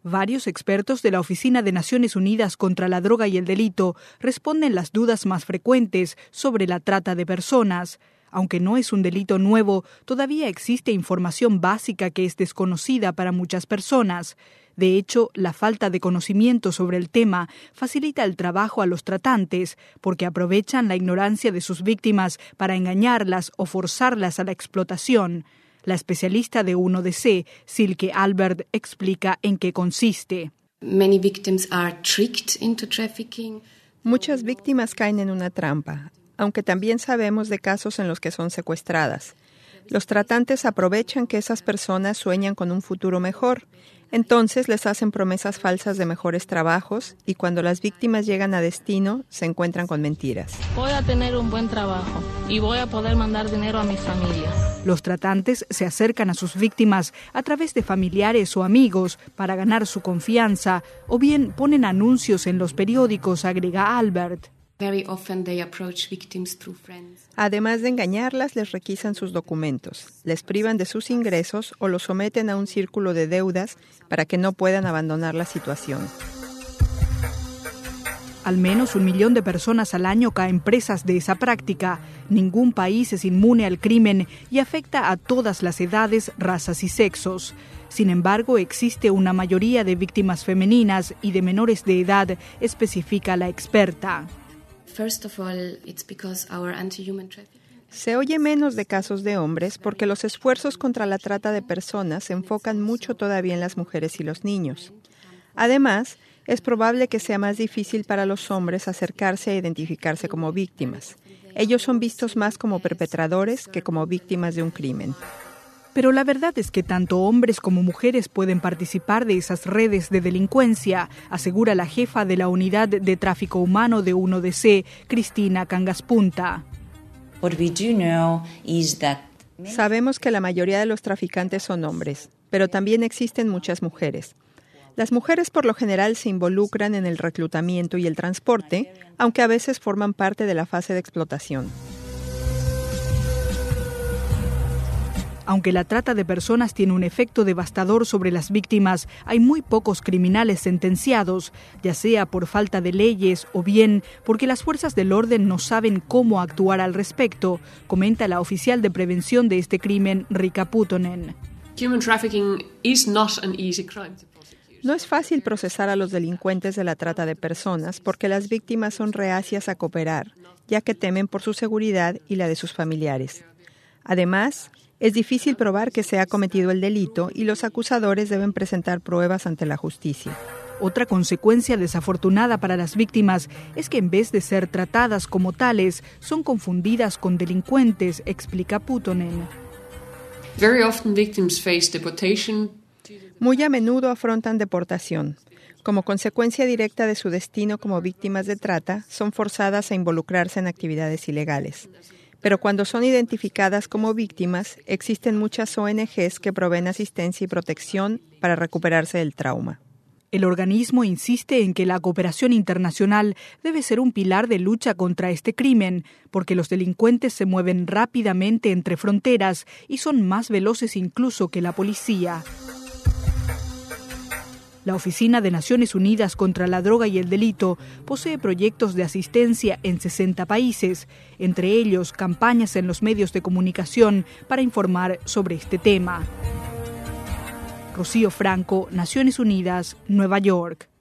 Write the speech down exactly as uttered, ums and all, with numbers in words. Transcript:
Varios expertos de la Oficina de Naciones Unidas contra la Droga y el Delito responden las dudas más frecuentes sobre la trata de personas. Aunque no es un delito nuevo, todavía existe información básica que es desconocida para muchas personas. De hecho, la falta de conocimiento sobre el tema facilita el trabajo a los tratantes, porque aprovechan la ignorancia de sus víctimas para engañarlas o forzarlas a la explotación. La especialista de uno D C, Silke Albert, explica en qué consiste. Many victims are tricked into trafficking. Muchas víctimas caen en una trampa, aunque también sabemos de casos en los que son secuestradas. Los tratantes aprovechan que esas personas sueñan con un futuro mejor. Entonces les hacen promesas falsas de mejores trabajos y cuando las víctimas llegan a destino, se encuentran con mentiras. Voy a tener un buen trabajo y voy a poder mandar dinero a mi familia. Los tratantes se acercan a sus víctimas a través de familiares o amigos para ganar su confianza o bien ponen anuncios en los periódicos, agrega Albert. Very often they approach victims through friends. Además de engañarlas, les requisan sus documentos, les privan de sus ingresos o los someten a un círculo de deudas para que no puedan abandonar la situación. Al menos un millón de personas al año caen presas de esa práctica. Ningún país es inmune al crimen y afecta a todas las edades, razas y sexos. Sin embargo, existe una mayoría de víctimas femeninas y de menores de edad, especifica la experta. First of all, it's because our anti-human trafficking. Se oye menos de casos de hombres porque los esfuerzos contra la trata de personas se enfocan mucho todavía en las mujeres y los niños. Además, es probable que sea más difícil para los hombres acercarse a identificarse como víctimas. Ellos son vistos más como perpetradores que como víctimas de un crimen. Pero la verdad es que tanto hombres como mujeres pueden participar de esas redes de delincuencia, asegura la jefa de la Unidad de Tráfico Humano de uno D C, Cristina Cangaspunta. What we do know is that Sabemos que la mayoría de los traficantes son hombres, pero también existen muchas mujeres. Las mujeres por lo general se involucran en el reclutamiento y el transporte, aunque a veces forman parte de la fase de explotación. Aunque la trata de personas tiene un efecto devastador sobre las víctimas, hay muy pocos criminales sentenciados, ya sea por falta de leyes o bien porque las fuerzas del orden no saben cómo actuar al respecto, comenta la oficial de prevención de este crimen, Riikka Puttonen. Human trafficking is not an easy crime to prosecute. No es fácil procesar a los delincuentes de la trata de personas porque las víctimas son reacias a cooperar, ya que temen por su seguridad y la de sus familiares. Además, es difícil probar que se ha cometido el delito y los acusadores deben presentar pruebas ante la justicia. Otra consecuencia desafortunada para las víctimas es que en vez de ser tratadas como tales, son confundidas con delincuentes, explica Puttonen. Very often victims face deportation. Muy a menudo afrontan deportación. Como consecuencia directa de su destino como víctimas de trata, son forzadas a involucrarse en actividades ilegales. Pero cuando son identificadas como víctimas, existen muchas O N Ges que proveen asistencia y protección para recuperarse del trauma. El organismo insiste en que la cooperación internacional debe ser un pilar de lucha contra este crimen, porque los delincuentes se mueven rápidamente entre fronteras y son más veloces incluso que la policía. La Oficina de Naciones Unidas contra la Droga y el Delito posee proyectos de asistencia en sesenta países, entre ellos campañas en los medios de comunicación para informar sobre este tema. Rocío Franco, Naciones Unidas, Nueva York.